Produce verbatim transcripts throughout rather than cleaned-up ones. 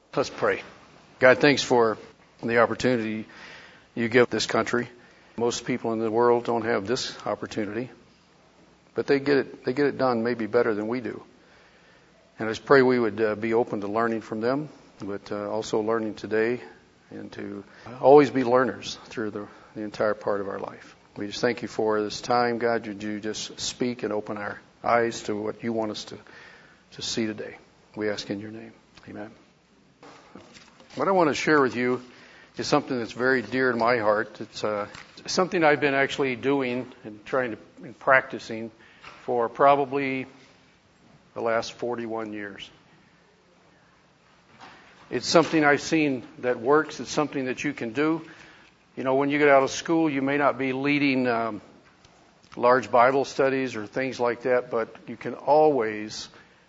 Let's pray. God, thanks for the opportunity you give this country. Most people in the world don't have this opportunity, but they get it, they get it done maybe better than we do. And I just pray we would uh, be open to learning from them, but uh, also learning today and to always be learners through the, the entire part of our life. We just thank you for this time, God. Would you just speak and open our eyes to what you want us to, to see today. We ask in your name. Amen. What I want to share with you is something that's very dear to my heart. It's uh, something I've been actually doing and trying to and practicing for probably the last forty-one years. It's something I've seen that works. It's something that you can do. You know, when you get out of school, you may not be leading um, large Bible studies or things like that, but you can always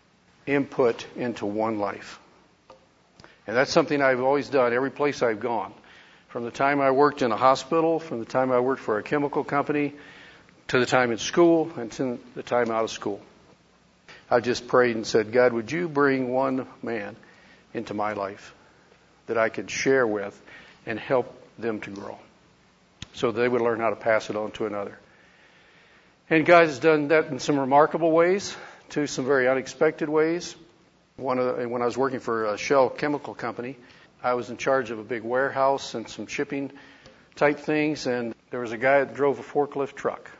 input into one life. And that's something I've always done every place I've gone. From the time I worked in a hospital, from the time I worked for a chemical company, to the time in school, and to the time out of school. I just prayed and said, God, would you bring one man into my life that I could share with and help them to grow so they would learn how to pass it on to another. And God has done that in some remarkable ways, to some very unexpected ways. One of the, when I was working for a Shell chemical company, I was in charge of a big warehouse and some shipping type things, and there was a guy that drove a forklift truck.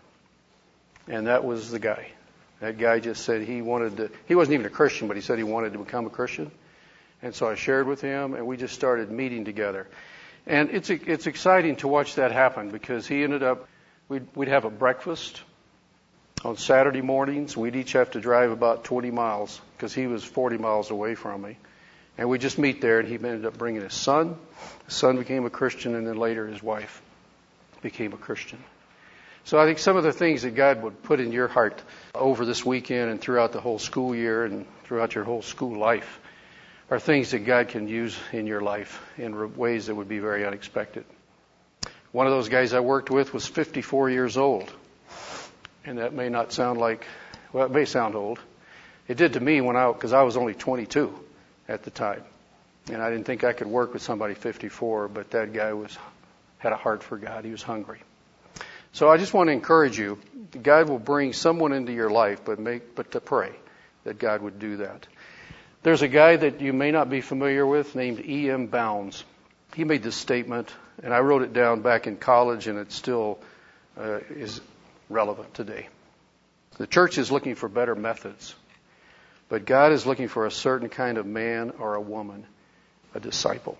And that was the guy. That guy just said he wanted to, he wasn't even a Christian, but he said he wanted to become a Christian. And so I shared with him, and we just started meeting together. And it's it's exciting to watch that happen, because he ended up, we'd, we'd have a breakfast on Saturday mornings. We'd each have to drive about twenty miles, because he was forty miles away from me. And we'd just meet there, and he ended up bringing his son. His son became a Christian, and then later his wife became a Christian. So I think some of the things that God would put in your heart over this weekend and throughout the whole school year and throughout your whole school life are things that God can use in your life in ways that would be very unexpected. One of those guys I worked with was fifty-four years old. And that may not sound like, well, it may sound old. It did to me when I, because I was only twenty-two at the time. And I didn't think I could work with somebody fifty-four, but that guy was, had a heart for God. He was hungry. So I just want to encourage you, God will bring someone into your life, but make, but to pray that God would do that. There's a guy that you may not be familiar with named E M Bounds. He made this statement, and I wrote it down back in college, and it still uh, is relevant today. The church is looking for better methods, but God is looking for a certain kind of man or a woman, a disciple.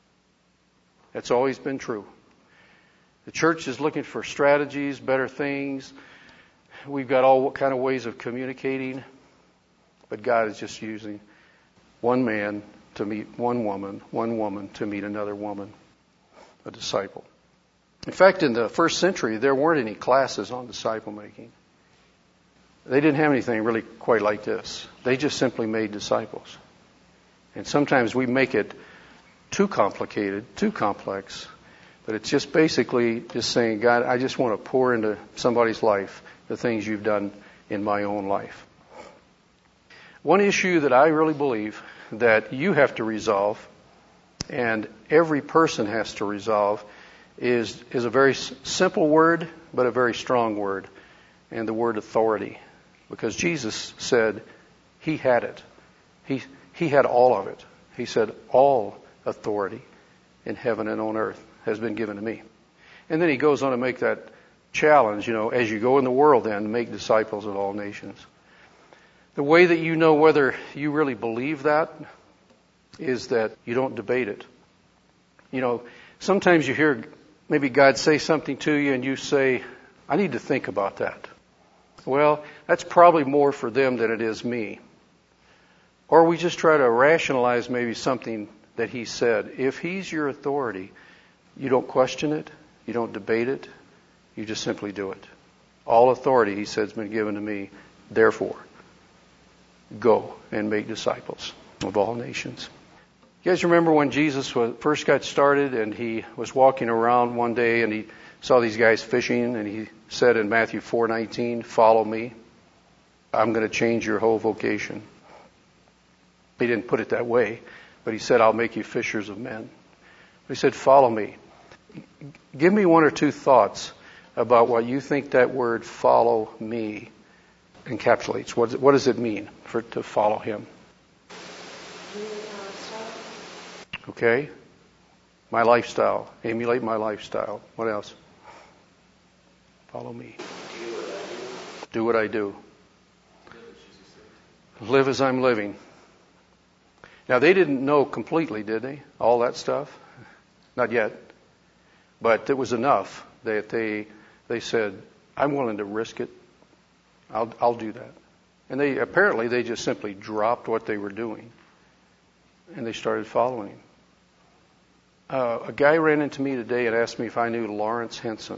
That's always been true. The church is looking for strategies, better things. We've got all kind of ways of communicating, but God is just using one man to meet one woman, one woman to meet another woman, a disciple. In fact, in the first century, there weren't any classes on disciple making. They didn't have anything really quite like this. They just simply made disciples. And sometimes we make it too complicated, too complex, but it's just basically just saying, God, I just want to pour into somebody's life the things you've done in my own life. One issue that I really believe that you have to resolve, and every person has to resolve, is is a very simple word, but a very strong word, and the word authority. Because Jesus said he had it. He he had all of it. He said, all authority in heaven and on earth has been given to me. And then he goes on to make that challenge, you know, as you go in the world then, make disciples of all nations. The way that you know whether you really believe that is that you don't debate it. You know, sometimes you hear maybe God say something to you and you say, I need to think about that. Well, that's probably more for them than it is me. Or we just try to rationalize maybe something that he said. If he's your authority, you don't question it, you don't debate it, you just simply do it. All authority, he said, has been given to me. Therefore, go and make disciples of all nations. You guys remember when Jesus was, first got started and he was walking around one day and he saw these guys fishing and he said in Matthew four nineteen, follow me. I'm going to change your whole vocation. He didn't put it that way, But he said, I'll make you fishers of men. He said, follow me. Give me one or two thoughts about what you think that word follow me encapsulates. What, what does it mean for to follow him? Okay. My lifestyle. Emulate my lifestyle. What else? Follow me. Do what I do. Live as I'm living. Now, they didn't know completely, did they? All that stuff? Not yet. But it was enough that they they said, I'm willing to risk it. I'll I'll do that. And they apparently they just simply dropped what they were doing. And they started following him. Uh, a guy ran into me today and asked me if I knew Lawrence Henson.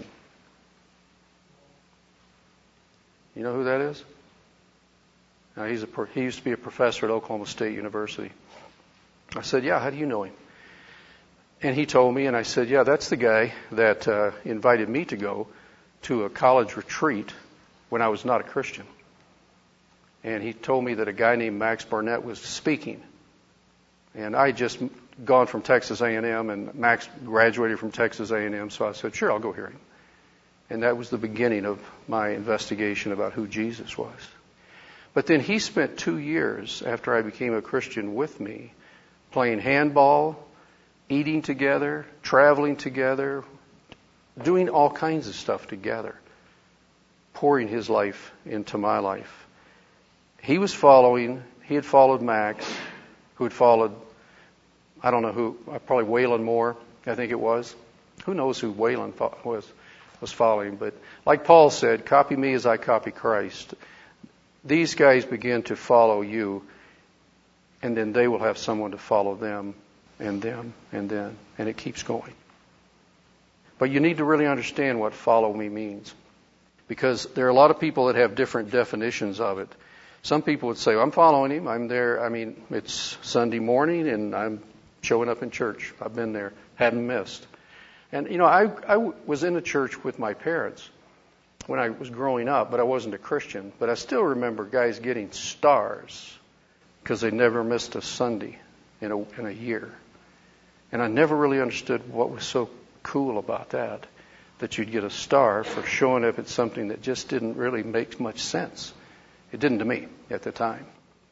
You know who that is? Now, he's a, he used to be a professor at Oklahoma State University. I said, yeah, how do you know him? And he told me, and I said, yeah, that's the guy that uh, invited me to go to a college retreat when I was not a Christian. And he told me that a guy named Max Barnett was speaking. And I just gone from Texas A and M, and Max graduated from Texas A and M, so I said, sure, I'll go hear him. And that was the beginning of my investigation about who Jesus was. But then he spent two years after I became a Christian with me, playing handball, eating together, traveling together, doing all kinds of stuff together, pouring his life into my life. He was following, he had followed Max, who had followed, I don't know who, probably Waylon Moore, I think it was. Who knows who Waylon was, was following. But like Paul said, copy me as I copy Christ. These guys begin to follow you, and then they will have someone to follow them, and them, and then, and it keeps going. But you need to really understand what follow me means, because there are a lot of people that have different definitions of it. Some people would say, well, I'm following him. I'm there. I mean, it's Sunday morning, and I'm showing up in church. I've been there, hadn't missed. And, you know, I, I was in a church with my parents when I was growing up, but I wasn't a Christian. But I still remember guys getting stars because they never missed a Sunday in a, in a year. And I never really understood what was so cool about that, that you'd get a star for showing up at something that just didn't really make much sense. It didn't to me at the time.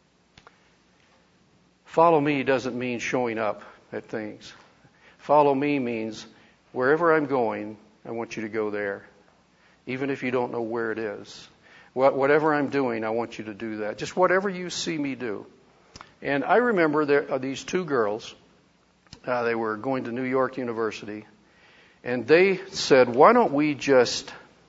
Follow me doesn't mean showing up at things. Follow me means wherever I'm going, I want you to go there. Even if you don't know where it is. Whatever I'm doing, I want you to do that. Just whatever you see me do. And I remember there are these two girls. Uh, they were going to New York University. And they said, why don't we just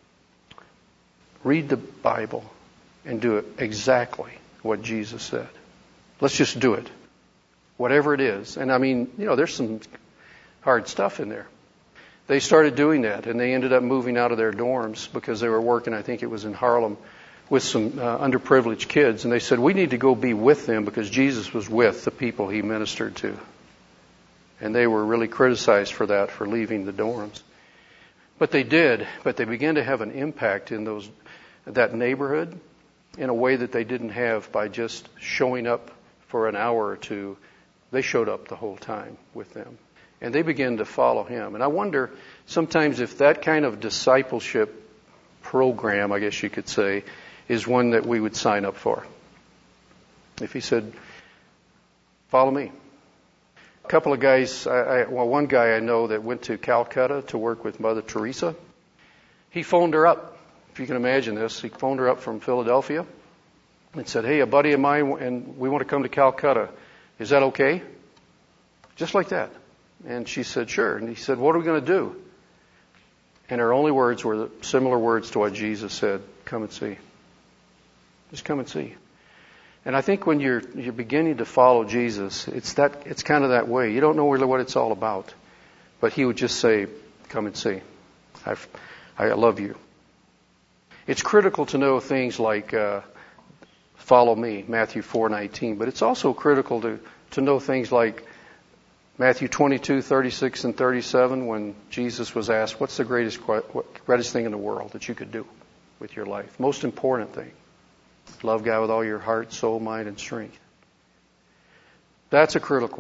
read the Bible and do it exactly what Jesus said? Let's just do it. Whatever it is. And I mean, you know, there's some hard stuff in there. They started doing that, and they ended up moving out of their dorms because they were working, I think it was in Harlem, with some uh, underprivileged kids. And they said, we need to go be with them because Jesus was with the people he ministered to. And they were really criticized for that, for leaving the dorms. But they did. But they began to have an impact in those that neighborhood in a way that they didn't have by just showing up for an hour or two. They showed up the whole time with them. And they began to follow him. And I wonder sometimes if that kind of discipleship program, I guess you could say, is one that we would sign up for. If he said, follow me. A couple of guys, I, I, well, one guy I know that went to Calcutta to work with Mother Teresa. He phoned her up, if you can imagine this. He phoned her up from Philadelphia and said, hey, a buddy of mine, and we want to come to Calcutta. Is that okay? Just like that. And she said, sure. And he said, what are we going to do? And her only words were similar words to what Jesus said, come and see. Just come and see. And I think when you're you're beginning to follow Jesus, it's that it's kind of that way. You don't know really what it's all about. But he would just say, come and see. I've, I love you. It's critical to know things like uh, follow me, Matthew four nineteen. But it's also critical to, to know things like Matthew twenty-two, thirty-six, and thirty-seven, when Jesus was asked, what's the greatest, what, greatest thing in the world that you could do with your life? Most important thing. Love God with all your heart, soul, mind, and strength. That's a critical one.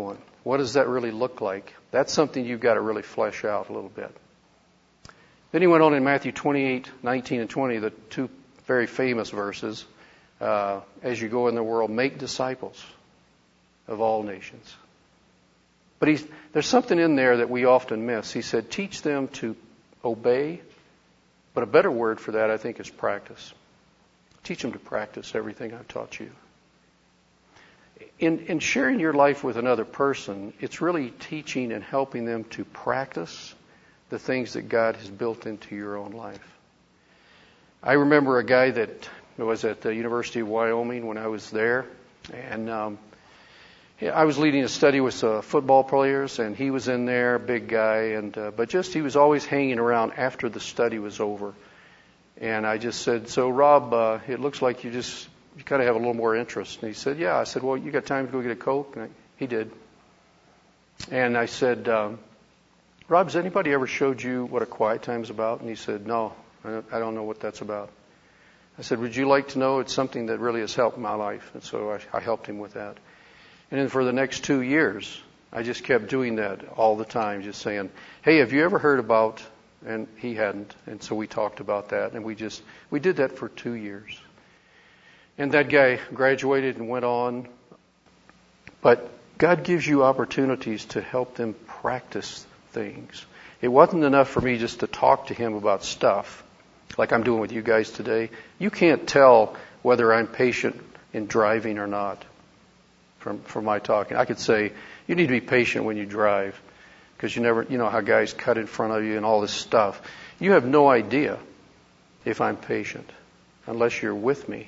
What does that really look like? That's something you've got to really flesh out a little bit. Then he went on in Matthew twenty-eight, nineteen, and twenty, the two very famous verses. Uh, as you go in the world, make disciples of all nations. But he's, there's something in there that we often miss. He said, teach them to obey. But a better word for that, I think, is practice. Teach them to practice everything I've taught you. In, in sharing your life with another person, it's really teaching and helping them to practice the things that God has built into your own life. I remember a guy that was at the University of Wyoming when I was there, and um, I was leading a study with uh, football players, and he was in there, big guy, and uh, but just he was always hanging around after the study was over. And I just said, so Rob, uh, it looks like you just you kind of have a little more interest. And he said, yeah. I said, well, you got time to go get a Coke? And I, he did. And I said, um, Rob, has anybody ever showed you what a quiet time is about? And he said, no, I don't know what that's about. I said, would you like to know? It's something that really has helped my life. And so I, I helped him with that. And then for the next two years, I just kept doing that all the time, just saying, hey, have you ever heard about, and he hadn't, and so we talked about that, and we just, we did that for two years. And that guy graduated and went on. But God gives you opportunities to help them practice things. It wasn't enough for me just to talk to him about stuff, like I'm doing with you guys today. You can't tell whether I'm patient in driving or not. From, from my talking, I could say, you need to be patient when you drive, because you never, you know how guys cut in front of you and all this stuff. You have no idea if I'm patient unless you're with me.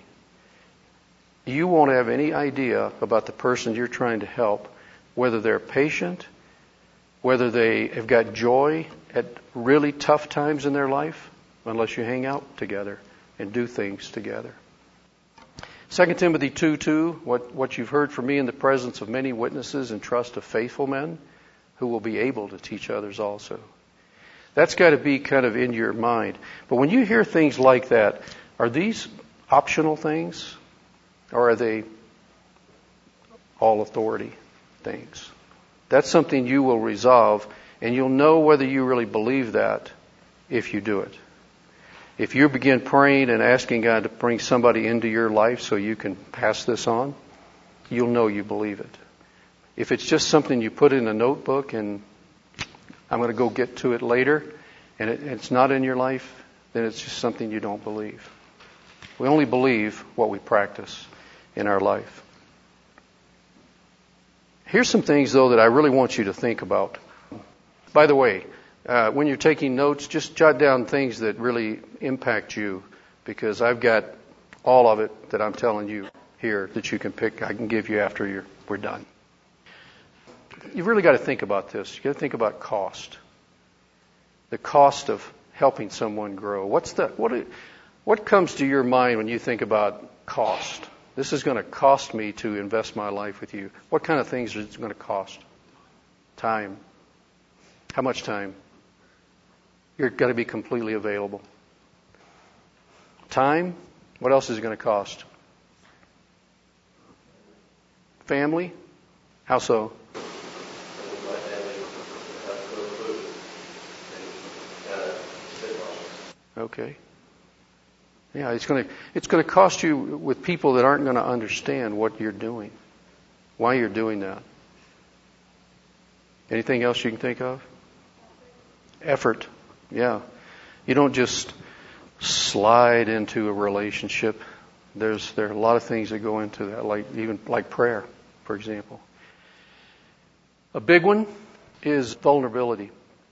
You won't have any idea about the person you're trying to help, whether they're patient, whether they have got joy at really tough times in their life, unless you hang out together and do things together. Second Timothy two two, what, what you've heard from me in the presence of many witnesses and trust of faithful men who will be able to teach others also. That's got to be kind of in your mind. But when you hear things like that, are these optional things or are they all authority things? That's something you will resolve, and you'll know whether you really believe that if you do it. If you begin praying and asking God to bring somebody into your life so you can pass this on, you'll know you believe it. If it's just something you put in a notebook and I'm going to go get to it later, and it, it's not in your life, then it's just something you don't believe. We only believe what we practice in our life. Here's some things, though, that I really want you to think about. By the way, Uh, when you're taking notes, just jot down things that really impact you, because I've got all of it that I'm telling you here that you can pick. I can give you after you're, we're done. You've really got to think about this. You've got to think about cost. The cost of helping someone grow. What's the what? What comes to your mind when you think about cost? This is going to cost me to invest my life with you. What kind of things is it going to cost? Time. How much time? You're got to be completely available. Time. What else is it going to cost? Family. How so? Okay. Yeah, it's going to it's going to cost you with people that aren't going to understand what you're doing, why you're doing that. Anything else you can think of? Effort. Yeah. You don't just slide into a relationship. There's there are a lot of things that go into that, like even like prayer, for example. A big one is vulnerability.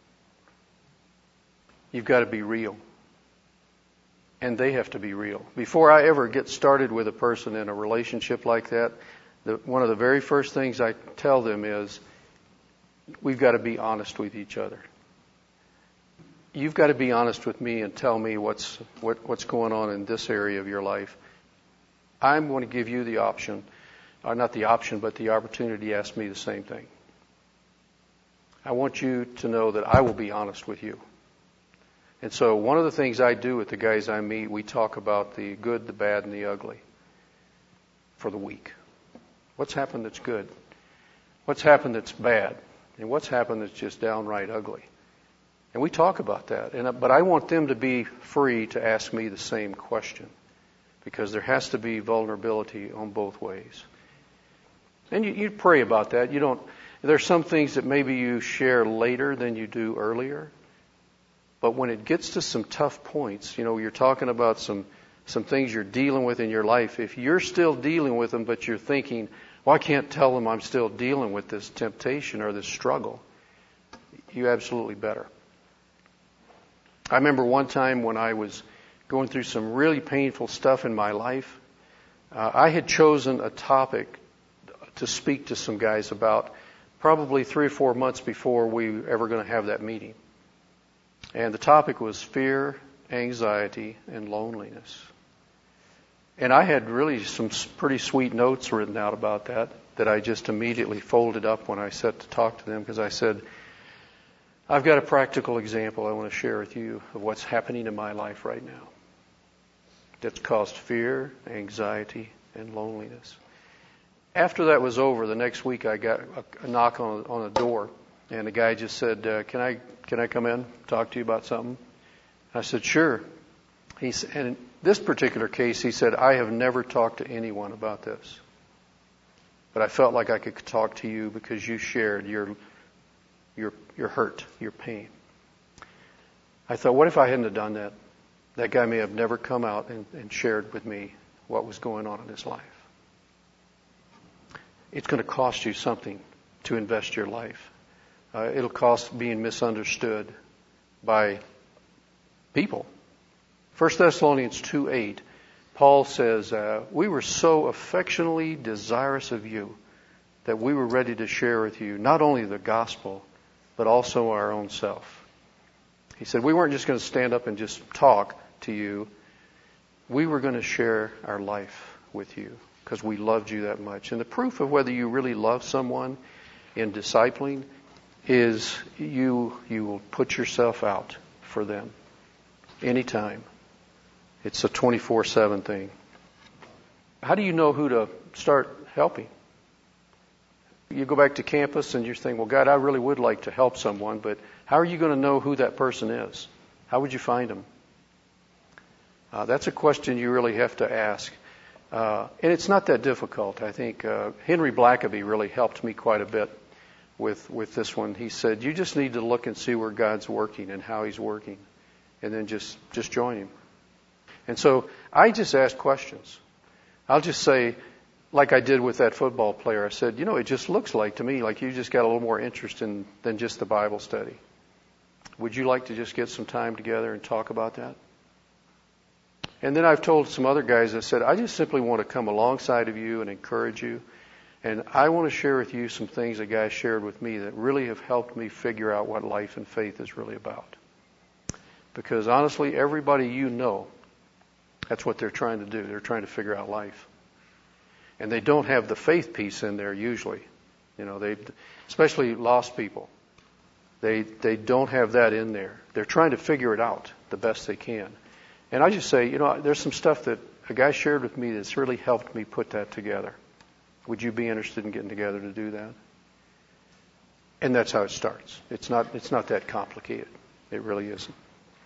You've got to be real. And they have to be real. Before I ever get started with a person in a relationship like that, the, one of the very first things I tell them is, we've got to be honest with each other. You've got to be honest with me and tell me what's what, what's going on in this area of your life. I'm going to give you the option, or not the option, but the opportunity to ask me the same thing. I want you to know that I will be honest with you. And so one of the things I do with the guys I meet, we talk about the good, the bad, and the ugly for the week. What's happened that's good? What's happened that's bad? And what's happened that's just downright ugly? And we talk about that. And, but I want them to be free to ask me the same question, because there has to be vulnerability on both ways. And you, you pray about that. You don't. There's some things that maybe you share later than you do earlier. But when it gets to some tough points, you know, you're talking about some some things you're dealing with in your life. If you're still dealing with them, but you're thinking, well, I can't tell them I'm still dealing with this temptation or this struggle, you absolutely better. I remember one time when I was going through some really painful stuff in my life, uh, I had chosen a topic to speak to some guys about probably three or four months before we were ever going to have that meeting. And the topic was fear, anxiety, and loneliness. And I had really some pretty sweet notes written out about that, that I just immediately folded up when I set to talk to them, because I said, I've got a practical example I want to share with you of what's happening in my life right now that's caused fear, anxiety, and loneliness. After that was over, the next week I got a, a knock on, on a door, and the guy just said, uh, can I can I come in, talk to you about something? I said, sure. He said, and in this particular case, he said, I have never talked to anyone about this, but I felt like I could talk to you because you shared your your your hurt, your pain. I thought, what if I hadn't have done that? That guy may have never come out and, and shared with me what was going on in his life. It's going to cost you something to invest your life. Uh, it'll cost being misunderstood by people. First Thessalonians two eight, Paul says, uh, we were so affectionately desirous of you that we were ready to share with you not only the gospel, but also our own self. He said, we weren't just going to stand up and just talk to you. We were going to share our life with you because we loved you that much. And the proof of whether you really love someone in discipling is you you will put yourself out for them anytime. It's a twenty-four seven thing. How do you know who to start helping? You go back to campus and you're thinking, well, God, I really would like to help someone, but how are you going to know who that person is? How would you find them? Uh, that's a question you really have to ask. Uh, and it's not that difficult. I think uh, Henry Blackaby really helped me quite a bit with, with this one. He said, you just need to look and see where God's working and how He's working, and then just, just join Him. And so I just ask questions. I'll just say, like I did with that football player, I said, you know, it just looks like to me like you just got a little more interest in than just the Bible study. Would you like to just get some time together and talk about that? And then I've told some other guys, I said, I just simply want to come alongside of you and encourage you. And I want to share with you some things that guys shared with me that really have helped me figure out what life and faith is really about. Because honestly, everybody you know, that's what they're trying to do. They're trying to figure out life. And they don't have the faith piece in there usually. You know, they, especially lost people. They they don't have that in there. They're trying to figure it out the best they can. And I just say, you know, there's some stuff that a guy shared with me that's really helped me put that together. Would you be interested in getting together to do that? And that's how it starts. It's not it's not that complicated. It really isn't.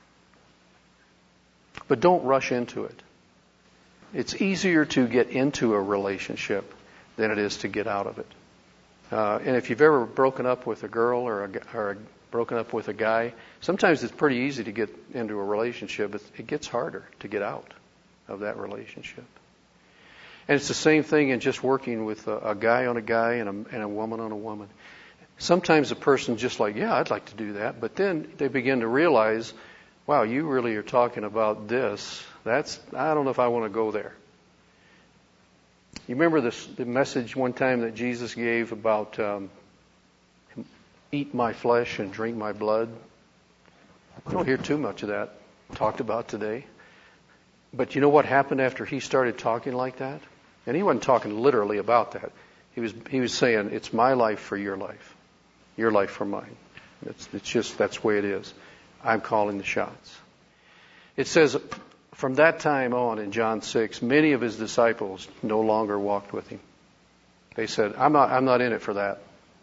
But don't rush into it. It's easier to get into a relationship than it is to get out of it. Uh, and if you've ever broken up with a girl or, a, or a, broken up with a guy, sometimes it's pretty easy to get into a relationship, but it gets harder to get out of that relationship. And it's the same thing in just working with a, a guy on a guy and a, and a woman on a woman. Sometimes a person's just like, yeah, I'd like to do that. But then they begin to realize, wow, you really are talking about this. That's, I don't know if I want to go there. You remember this, the message one time that Jesus gave about um, eat my flesh and drink my blood? I don't hear too much of that talked about today. But you know what happened after he started talking like that? And he wasn't talking literally about that. He was he was saying, it's my life for your life. Your life for mine. It's, it's just, that's the way it is. I'm calling the shots. It says, from that time on in John six, many of his disciples no longer walked with him. They said, I'm not, I'm not in it for that.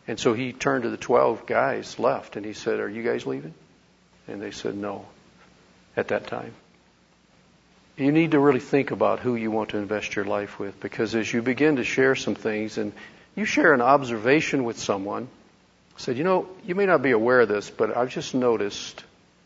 And so he turned to the twelve guys left and he said, "Are you guys leaving?" And they said no at that time. You need to really think about who you want to invest your life with, because as you begin to share some things and you share an observation with someone, said, you know, you may not be aware of this, but I've just noticed,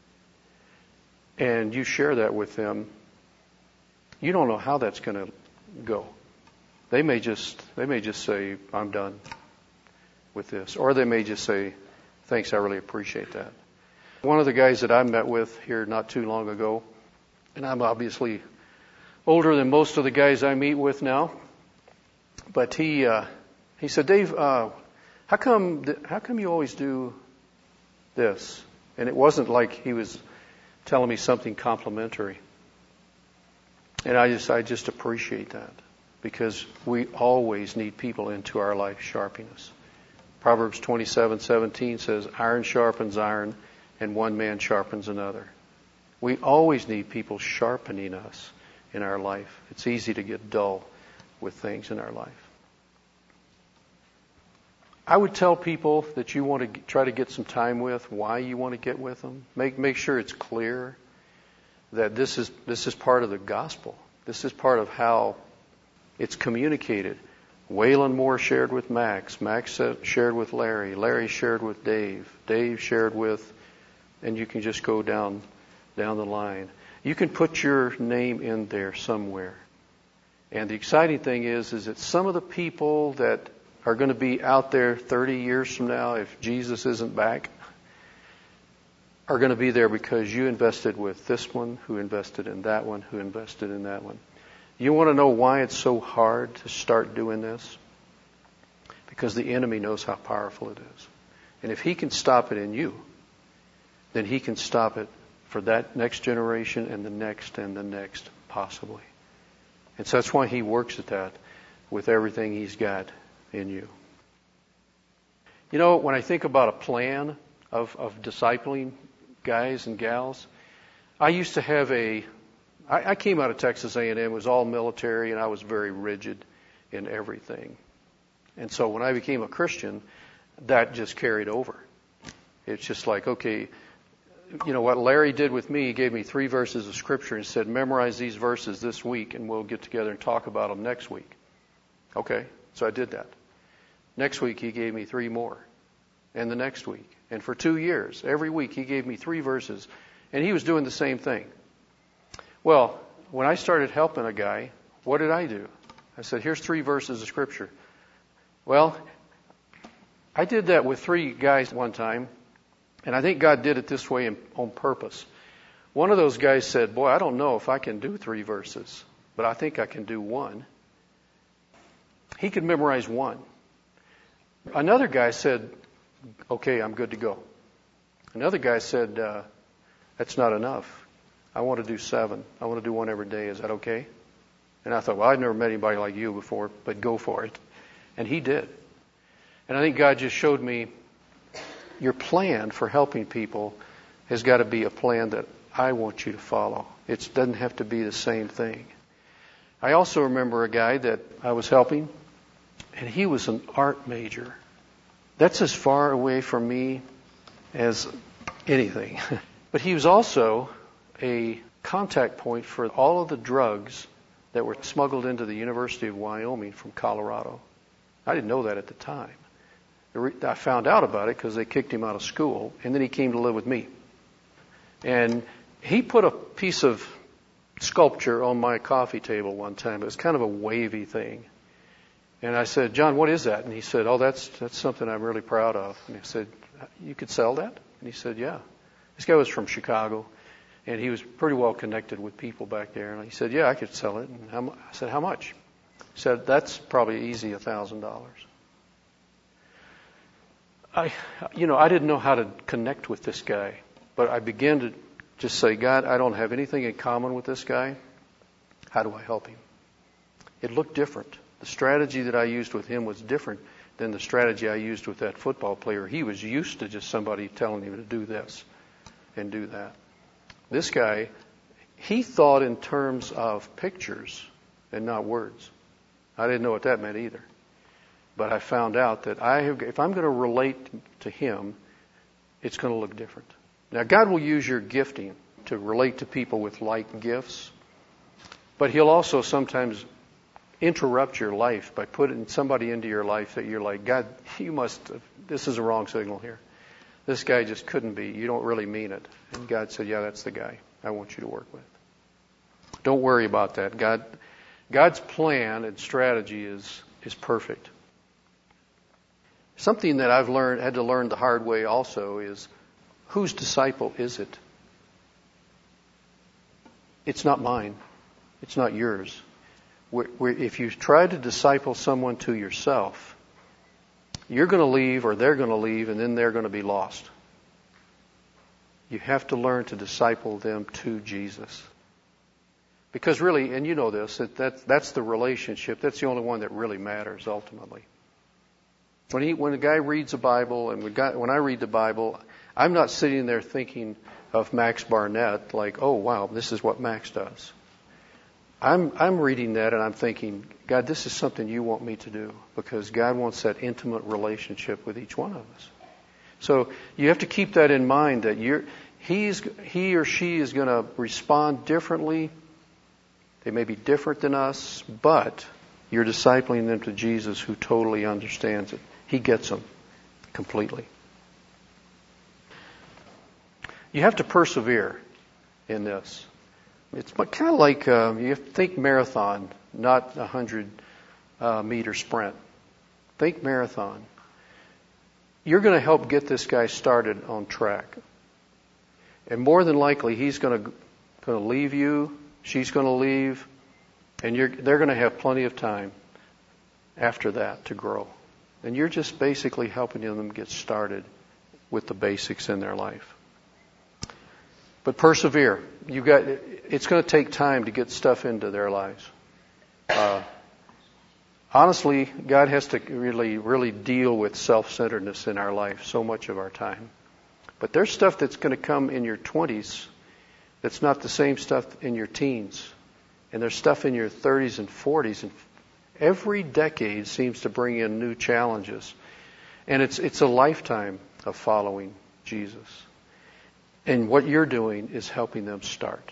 and you share that with them, you don't know how that's going to go. They may just, they may just say, "I'm done with this." Or they may just say, "Thanks, I really appreciate that." One of the guys that I met with here not too long ago, and I'm obviously older than most of the guys I meet with now, but he uh, he said, "Dave, uh, how come how come you always do this?" And it wasn't like he was telling me something complimentary. And I just I just appreciate that, because we always need people into our life sharpening us. Proverbs twenty-seven seventeen says, "Iron sharpens iron, and one man sharpens another." We always need people sharpening us in our life. It's easy to get dull with things in our life. I would tell people that you want to try to get some time with, why you want to get with them. Make make sure it's clear that this is this is part of the gospel. This is part of how it's communicated. Waylon Moore shared with Max. Max shared with Larry. Larry shared with Dave. Dave shared with, and you can just go down down the line. You can put your name in there somewhere. And the exciting thing is, is that some of the people that are going to be out there thirty years from now, if Jesus isn't back, are going to be there because you invested with this one, who invested in that one, who invested in that one. You want to know why it's so hard to start doing this? Because the enemy knows how powerful it is. And if he can stop it in you, then he can stop it for that next generation and the next and the next, possibly. And so that's why he works at that with everything he's got in you. You know, when I think about a plan of, of discipling guys and gals, I used to have a, I, I came out of Texas A and M, it was all military, and I was very rigid in everything. And so when I became a Christian, that just carried over. It's just like, okay, you know what Larry did with me, he gave me three verses of Scripture and said, memorize these verses this week and we'll get together and talk about them next week. Okay, so I did that. Next week he gave me three more. And the next week. And for two years, every week he gave me three verses. And he was doing the same thing. Well, when I started helping a guy, what did I do? I said, here's three verses of Scripture. Well, I did that with three guys one time. And I think God did it this way on purpose. One of those guys said, boy, I don't know if I can do three verses, but I think I can do one. He could memorize one. Another guy said, okay, I'm good to go. Another guy said, uh, that's not enough. I want to do seven. I want to do one every day. Is that okay? And I thought, well, I've never met anybody like you before, but go for it. And he did. And I think God just showed me, your plan for helping people has got to be a plan that I want you to follow. It doesn't have to be the same thing. I also remember a guy that I was helping, and he was an art major. That's as far away from me as anything. But he was also a contact point for all of the drugs that were smuggled into the University of Wyoming from Colorado. I didn't know that at the time. I found out about it because they kicked him out of school, and then he came to live with me. And he put a piece of sculpture on my coffee table one time. It was kind of a wavy thing. And I said, John, what is that? And he said, oh, that's that's something I'm really proud of. And I said, you could sell that? And he said, yeah. This guy was from Chicago, and he was pretty well connected with people back there. And he said, yeah, I could sell it. And how, I said, how much? He said, that's probably easy, a thousand dollars. I, you know, I didn't know how to connect with this guy, but I began to just say, God, I don't have anything in common with this guy. How do I help him? It looked different. The strategy that I used with him was different than the strategy I used with that football player. He was used to just somebody telling him to do this and do that. This guy, he thought in terms of pictures and not words. I didn't know what that meant either. But I found out that I have, if I'm going to relate to Him, it's going to look different. Now, God will use your gifting to relate to people with like gifts, but He'll also sometimes interrupt your life by putting somebody into your life that you're like, God, you must, this is a wrong signal here. This guy just couldn't be. You don't really mean it. And God said, yeah, that's the guy I want you to work with. Don't worry about that. God, God's plan and strategy is, is perfect. Something that I've learned, had to learn the hard way also is, whose disciple is it? It's not mine. It's not yours. We're, we're, if you try to disciple someone to yourself, you're going to leave or they're going to leave and then they're going to be lost. You have to learn to disciple them to Jesus. Because really, and you know this, that, that that's the relationship. That's the only one that really matters ultimately. When he, when a guy reads the Bible, and when, guy, when I read the Bible, I'm not sitting there thinking of Max Barnett like, oh wow, this is what Max does. I'm I'm reading that and I'm thinking, God, this is something you want me to do, because God wants that intimate relationship with each one of us. So you have to keep that in mind, that you're he's he or she is going to respond differently. They may be different than us, but you're discipling them to Jesus, who totally understands it. He gets them completely. You have to persevere in this. It's kind of like uh, you have to think marathon, not a hundred uh, meter sprint. Think marathon. You're going to help get this guy started on track, and more than likely he's going to going to leave you. She's going to leave, and you're, they're going to have plenty of time after that to grow. And you're just basically helping them get started with the basics in their life. But persevere. You got. It's going to take time to get stuff into their lives. Uh, honestly, God has to really, really deal with self-centeredness in our life so much of our time. But there's stuff that's going to come in your twenties that's not the same stuff in your teens. And there's stuff in your thirties and forties. And every decade seems to bring in new challenges. And it's it's a lifetime of following Jesus. And what you're doing is helping them start.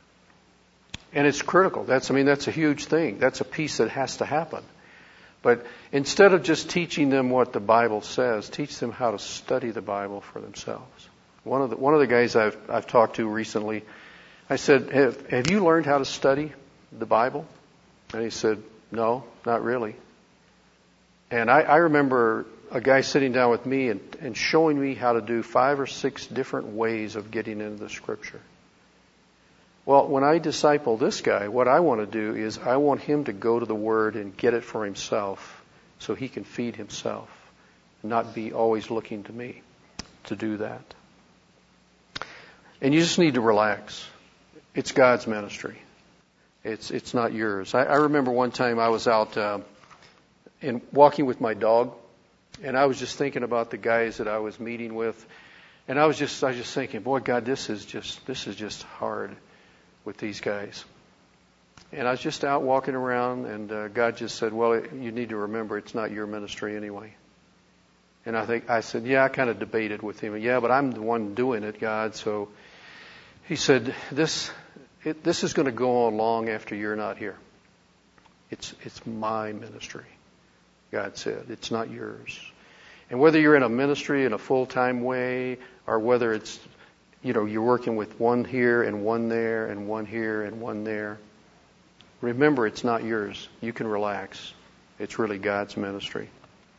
And it's critical. That's I mean, that's a huge thing. That's a piece that has to happen. But instead of just teaching them what the Bible says, teach them how to study the Bible for themselves. One of the one of the guys I've I've talked to recently, I said, have, have you learned how to study the Bible? And he said, no, not really. And I, I remember a guy sitting down with me and, and showing me how to do five or six different ways of getting into the Scripture. Well, when I disciple this guy, what I want to do is I want him to go to the Word and get it for himself so he can feed himself, not be always looking to me to do that. And you just need to relax. It's God's ministry. It's it's not yours. I, I remember one time I was out uh, in walking with my dog, and I was just thinking about the guys that I was meeting with, and I was just I was just thinking, boy, God, this is just this is just hard with these guys. And I was just out walking around, and uh, God just said, well, you need to remember it's not your ministry anyway. And I think I said, yeah, I kind of debated with him. Yeah, but I'm the one doing it, God. So he said, this it, this is going to go on long after you're not here. It's it's my ministry, God said. It's not yours. And whether you're in a ministry in a full-time way, or whether it's, you know, you're working with one here and one there and one here and one there, remember it's not yours. You can relax. It's really God's ministry.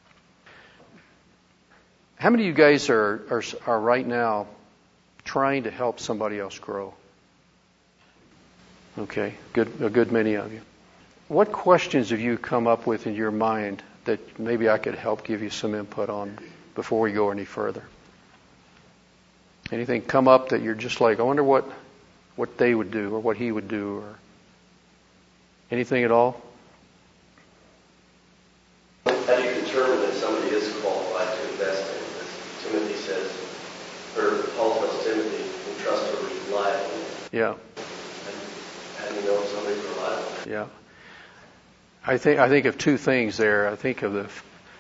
How many of you guys are, are are right now trying to help somebody else grow? Okay, good, a good many of you. What questions have you come up with in your mind that maybe I could help give you some input on before we go any further? Anything come up that you're just like, I wonder what what they would do or what he would do, or anything at all? How do you determine that somebody is qualified to invest in? As Timothy says, or Paul tells Timothy, entrust or rely on. Yeah. How do you know if somebody's reliable? Yeah. I think I think of two things there. I think of the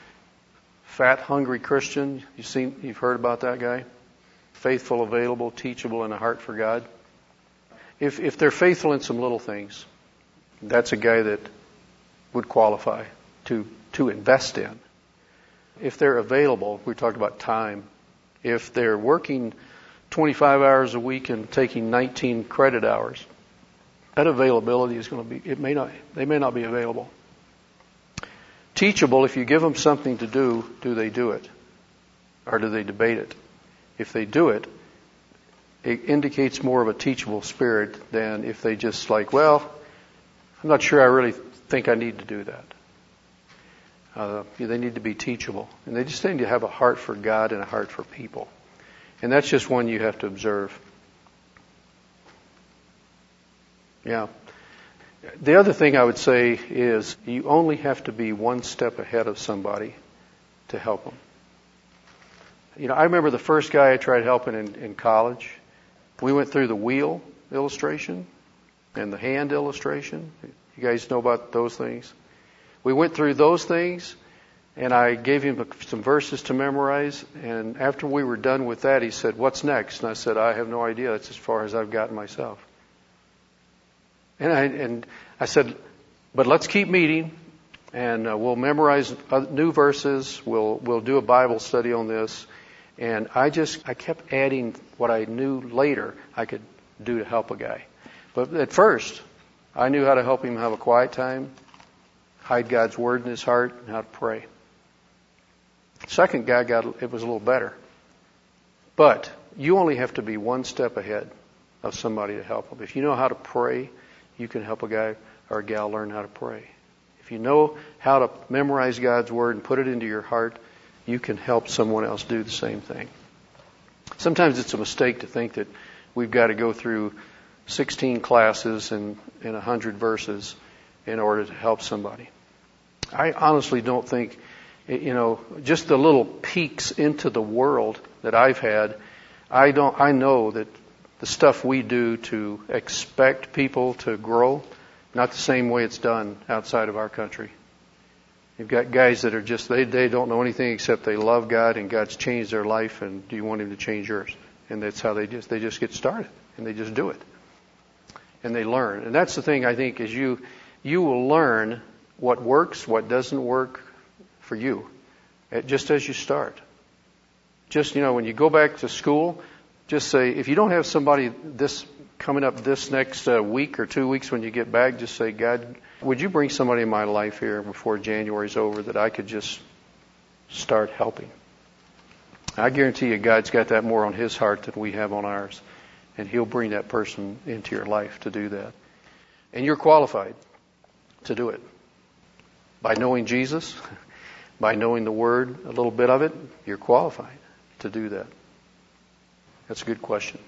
fat, hungry Christian. You've seen, you've heard about that guy? Faithful, available, teachable, and a heart for God. If if they're faithful in some little things, that's a guy that would qualify to to invest in. If they're available, we talked about time. If they're working twenty-five hours a week and taking nineteen credit hours, that availability is going to be, it may not, they may not be available. Teachable, if you give them something to do, do they do it? Or do they debate it? If they do it, it indicates more of a teachable spirit than if they just like, well, I'm not sure I really think I need to do that. Uh, they need to be teachable. And they just need to have a heart for God and a heart for people. And that's just one you have to observe. Yeah. The other thing I would say is you only have to be one step ahead of somebody to help them. You know, I remember the first guy I tried helping in, in college. We went through the wheel illustration and the hand illustration. You guys know about those things? We went through those things, and I gave him some verses to memorize. And after we were done with that, he said, "What's next?" And I said, "I have no idea. That's as far as I've gotten myself." And I, and I said, "But let's keep meeting, and uh, we'll memorize new verses. We'll we'll do a Bible study on this." And I just I kept adding what I knew later I could do to help a guy. But at first, I knew how to help him have a quiet time, hide God's word in his heart, and how to pray. Second guy got it was a little better. But you only have to be one step ahead of somebody to help them. If you know how to pray, you can help a guy or a gal learn how to pray. If you know how to memorize God's word and put it into your heart, you can help someone else do the same thing. Sometimes it's a mistake to think that we've got to go through sixteen classes and, and one hundred verses in order to help somebody. I honestly don't think, you know, just the little peeks into the world that I've had, I don't, I know that the stuff we do to expect people to grow, not the same way it's done outside of our country. You've got guys that are just, they, they don't know anything except they love God and God's changed their life, and do you want Him to change yours? And that's how they just, they just get started and they just do it. And they learn. And that's the thing I think is you, you will learn what works, what doesn't work for you, just as you start. Just, you know, when you go back to school, just say, if you don't have somebody this coming up this next uh, week or two weeks when you get back, just say, "God, would you bring somebody in my life here before January's over that I could just start helping?" I guarantee you God's got that more on His heart than we have on ours. And He'll bring that person into your life to do that. And you're qualified to do it. By knowing Jesus, by knowing the Word, a little bit of it, you're qualified to do that. That's a good question.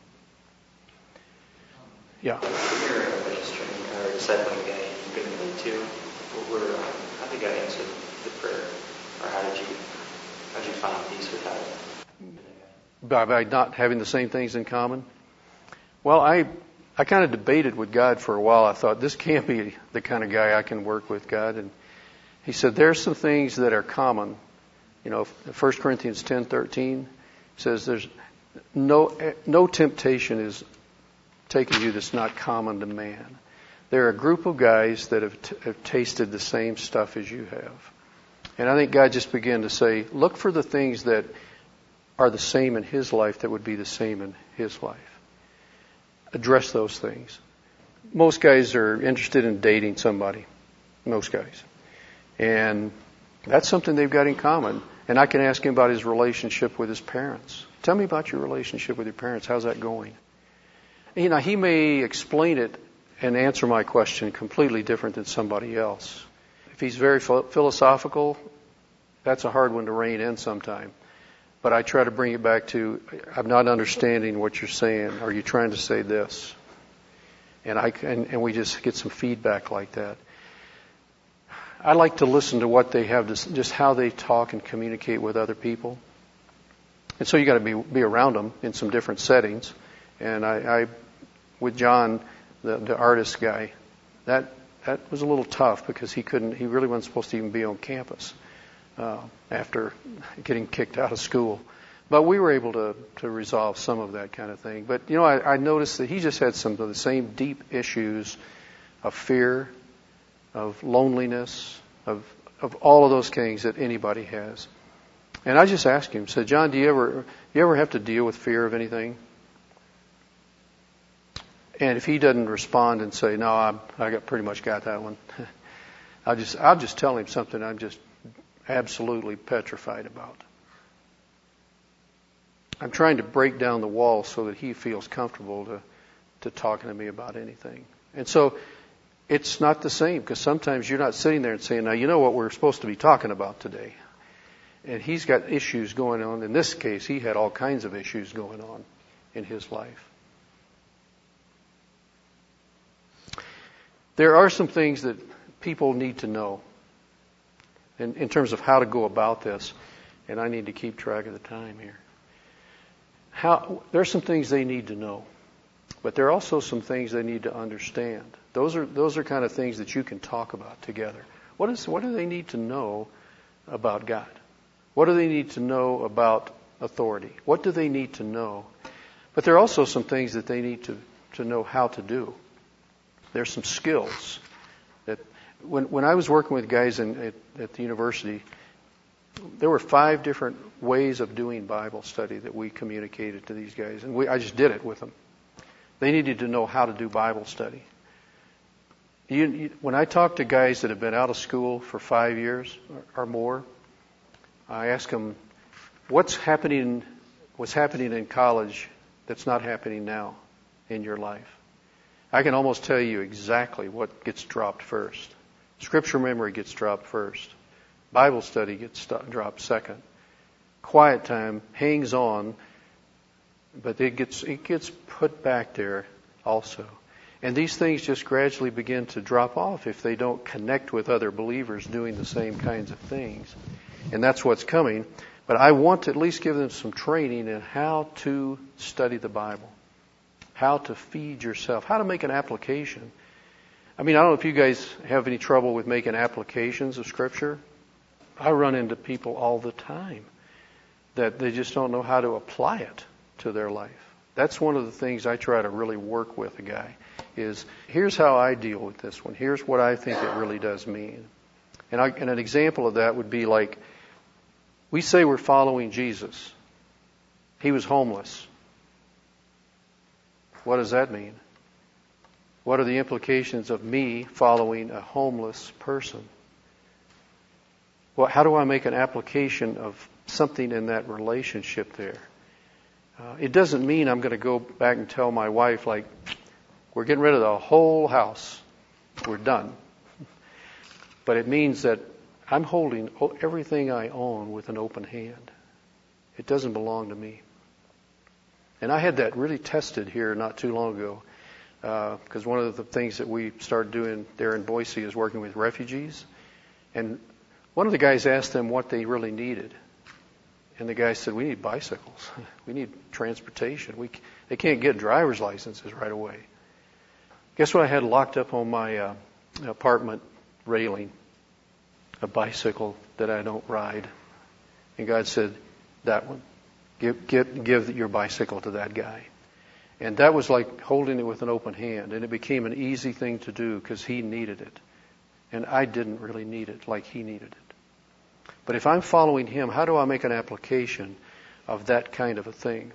Yeah. You're registering or discipling a guy you've been really to. What were, uh, how did God answer the prayer? Or how did you how did you find peace with that? By, by not having the same things in common? Well, I I kind of debated with God for a while. I thought, this can't be the kind of guy I can work with, God. And He said, there's some things that are common. You know, First Corinthians ten thirteen says there's no no temptation is taken you that's not common to man. They're a group of guys that have, t- have tasted the same stuff as you have. And I think God just began to say, look for the things that are the same in his life that would be the same in his life. Address those things. Most guys are interested in dating somebody. Most guys. And that's something they've got in common. And I can ask him about his relationship with his parents. Tell me about your relationship with your parents. How's that going? You know, he may explain it and answer my question completely different than somebody else. If he's very philosophical, that's a hard one to rein in sometime. But I try to bring it back to, I'm not understanding what you're saying. Are you trying to say this? And I and, and we just get some feedback like that. I like to listen to what they have, to, just how they talk and communicate with other people. And so you got to be be around them in some different settings. And I, I with John, the, the artist guy, that that was a little tough because he couldn't, he really wasn't supposed to even be on campus. uh, after getting kicked out of school. But we were able to, to resolve some of that kind of thing. But, you know, I, I noticed that he just had some of the same deep issues of fear, of loneliness, of of all of those things that anybody has. And I just asked him, said, John, do you ever you ever have to deal with fear of anything? And if he doesn't respond and say, no, I'm, I got pretty much got that one, I'll just I'll just tell him something I'm just absolutely petrified about. I'm trying to break down the wall so that he feels comfortable to, to talking to me about anything. And so it's not the same, because sometimes you're not sitting there and saying, now, you know what we're supposed to be talking about today. And he's got issues going on. In this case, he had all kinds of issues going on in his life. There are some things that people need to know in, in terms of how to go about this. And I need to keep track of the time here. How, there are some things they need to know, but there are also some things they need to understand. Those are those are kind of things that you can talk about together. What is what do they need to know about God? What do they need to know about authority? What do they need to know? But there are also some things that they need to, to know how to do. There's some skills that when when I was working with guys in, at, at the university, there were five different ways of doing Bible study that we communicated to these guys, and we, I just did it with them. They needed to know how to do Bible study. You, you, when I talk to guys that have been out of school for five years or, or more, I ask them, what's happening, what's happening in college that's not happening now in your life? I can almost tell you exactly what gets dropped first. Scripture memory gets dropped first. Bible study gets st- dropped second. Quiet time hangs on, but it gets it gets put back there also. And these things just gradually begin to drop off if they don't connect with other believers doing the same kinds of things. And that's what's coming. But I want to at least give them some training in how to study the Bible, how to feed yourself, how to make an application. I mean, I don't know if you guys have any trouble with making applications of Scripture. I run into people all the time that they just don't know how to apply it to their life. That's one of the things I try to really work with a guy is, here's how I deal with this one. Here's what I think it really does mean. And, I, and an example of that would be like, we say we're following Jesus. He was homeless. What does that mean? What are the implications of me following a homeless person? Well, how do I make an application of something in that relationship there? Uh, it doesn't mean I'm going to go back and tell my wife, like, we're getting rid of the whole house. We're done. But it means that I'm holding everything I own with an open hand. It doesn't belong to me. And I had that really tested here not too long ago, because uh, one of the things that we started doing there in Boise is working with refugees. And one of the guys asked them what they really needed. And the guy said, we need bicycles. We need transportation. We, they can't get driver's licenses right away. Guess what I had locked up on my uh, apartment railing? A bicycle that I don't ride. And God said, that one. Give, give, give your bicycle to that guy. And that was like holding it with an open hand. And it became an easy thing to do because he needed it. And I didn't really need it like he needed it. But if I'm following him, how do I make an application of that kind of a thing?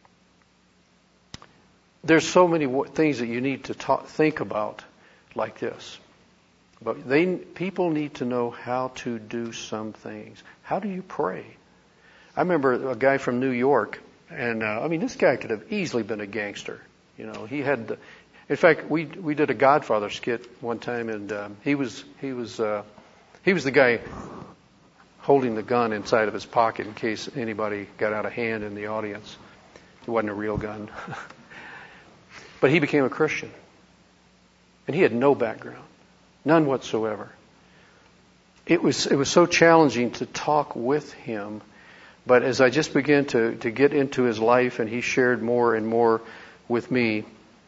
There's so many things that you need to talk, think about like this. But they, people need to know how to do some things. How do you pray? I remember a guy from New York, and uh, I mean, this guy could have easily been a gangster. You know, he had. The, in fact, we we did a Godfather skit one time, and um, he was he was uh, he was the guy holding the gun inside of his pocket in case anybody got out of hand in the audience. It wasn't a real gun, but he became a Christian, and he had no background. None whatsoever. It was it was so challenging to talk with him, but as I just began to, to get into his life and he shared more and more with me,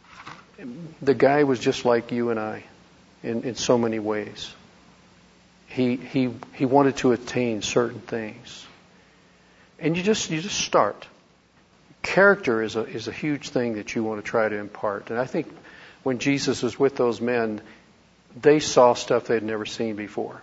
the guy was just like you and I in, in so many ways. he he he wanted to attain certain things. And you just you just start. Character is a is a huge thing that you want to try to impart. And I think when Jesus was with those men, they saw stuff they'd never seen before.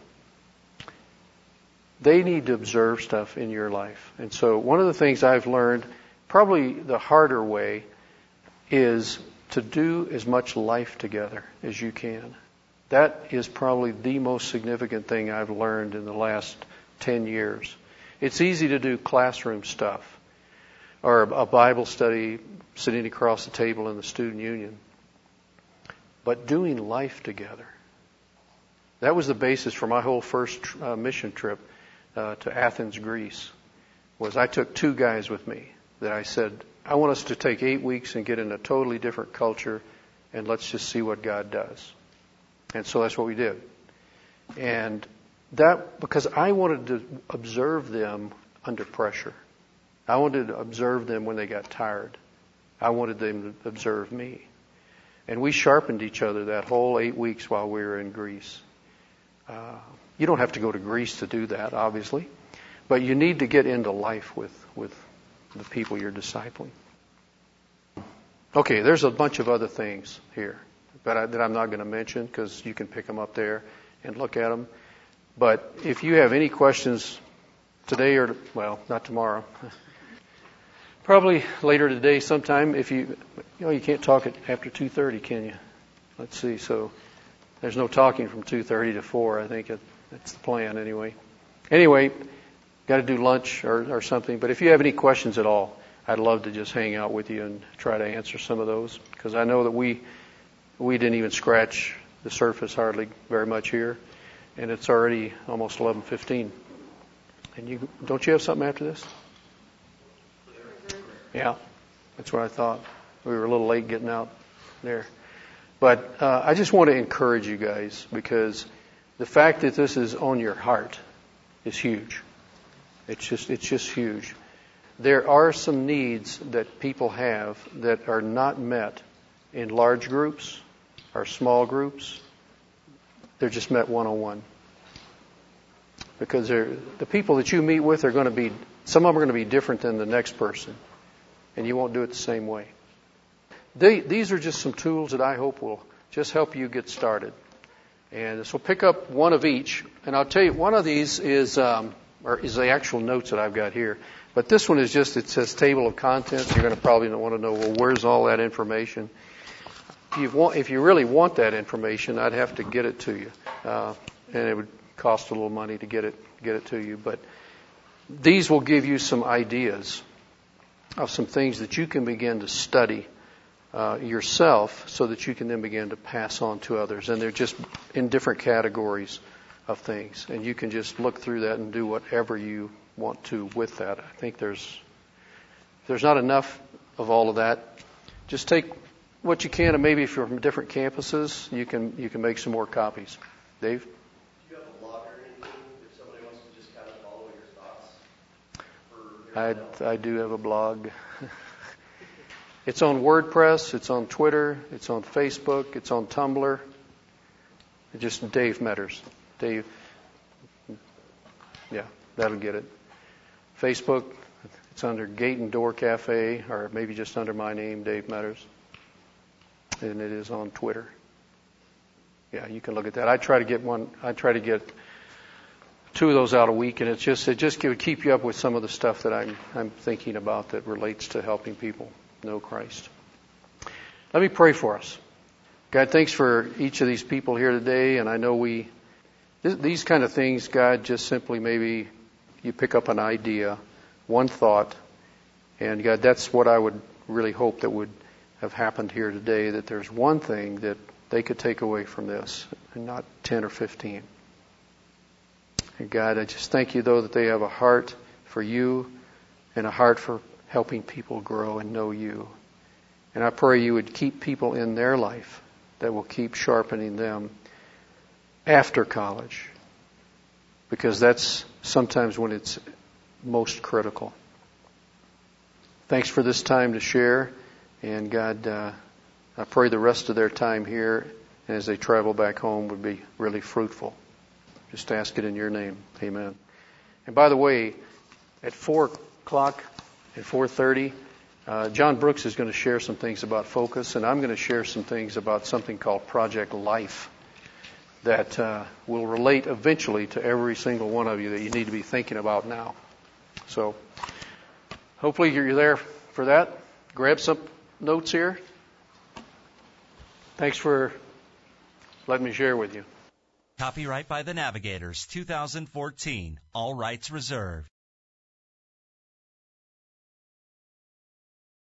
They need to observe stuff in your life. And so one of the things I've learned, probably the harder way, is to do as much life together as you can. That is probably the most significant thing I've learned in the last ten years. It's easy to do classroom stuff or a Bible study sitting across the table in the student union. But doing life together, that was the basis for my whole first uh, mission trip uh, to Athens, Greece, was I took two guys with me that I said, I want us to take eight weeks and get in a totally different culture, and let's just see what God does. And so that's what we did. And that, because I wanted to observe them under pressure. I wanted to observe them when they got tired. I wanted them to observe me. And we sharpened each other that whole eight weeks while we were in Greece. Uh, you don't have to go to Greece to do that, obviously. But you need to get into life with, with the people you're discipling. Okay, there's a bunch of other things here but I, that I'm not going to mention because you can pick them up there and look at them. But if you have any questions today or, well, not tomorrow, probably later today sometime, if you, you know, you can't talk at after two thirty, can you? Let's see. So there's no talking from two thirty to four. I think it, that's the plan anyway. Anyway, got to do lunch or, or something. But if you have any questions at all, I'd love to just hang out with you and try to answer some of those because I know that we we didn't even scratch the surface hardly very much here, and it's already almost eleven fifteen. And you don't you have something after this? Yeah, that's what I thought. We were a little late getting out there. But uh, I just want to encourage you guys because the fact that this is on your heart is huge. It's just it's just huge. There are some needs that people have that are not met in large groups or small groups. They're just met one-on-one. Because they're, the people that you meet with are going to be, some of them are going to be different than the next person. And you won't do it the same way. They, these are just some tools that I hope will just help you get started. And so pick up one of each. And I'll tell you, one of these is, um, or is the actual notes that I've got here. But this one is just, it says table of contents. You're going to probably want to know, well, where's all that information? If you, want, if you really want that information, I'd have to get it to you. Uh, and it would cost a little money to get it, get it to you. But these will give you some ideas of some things that you can begin to study uh, yourself so that you can then begin to pass on to others. And they're just in different categories of things. And you can just look through that and do whatever you want to with that. I think there's if there's not enough of all of that. Just take what you can, and maybe if you're from different campuses, you can you can make some more copies. Dave? Do you have a blog or anything if somebody wants to just kind of follow your thoughts? I I do have a blog. It's on WordPress, it's on Twitter, it's on Facebook, it's on Tumblr. It's just Dave Metters. Dave. Yeah, that'll get it. Facebook, it's under Gate and Door Cafe, or maybe just under my name, Dave Metters. And it is on Twitter. Yeah, you can look at that. I try to get one. I try to get two of those out a week, and it's just it just would keep you up with some of the stuff that I'm I'm thinking about that relates to helping people know Christ. Let me pray for us. God, thanks for each of these people here today, and I know we th- these kind of things, God, just simply maybe you pick up an idea, one thought, and God, that's what I would really hope that would have happened here today, that there's one thing that they could take away from this, and not ten or fifteen. And God, I just thank you, though, that they have a heart for you and a heart for helping people grow and know you. And I pray you would keep people in their life that will keep sharpening them after college, because that's sometimes when it's most critical. Thanks for this time to share. And God, uh, I pray the rest of their time here and as they travel back home would be really fruitful. Just ask it in your name. Amen. And by the way, at four o'clock, at four thirty, uh, John Brooks is going to share some things about focus, and I'm going to share some things about something called Project Life that uh, will relate eventually to every single one of you that you need to be thinking about now. So hopefully you're there for that. Grab some notes here. Thanks for letting me share with you. Copyright by the Navigators, two thousand fourteen. All rights reserved.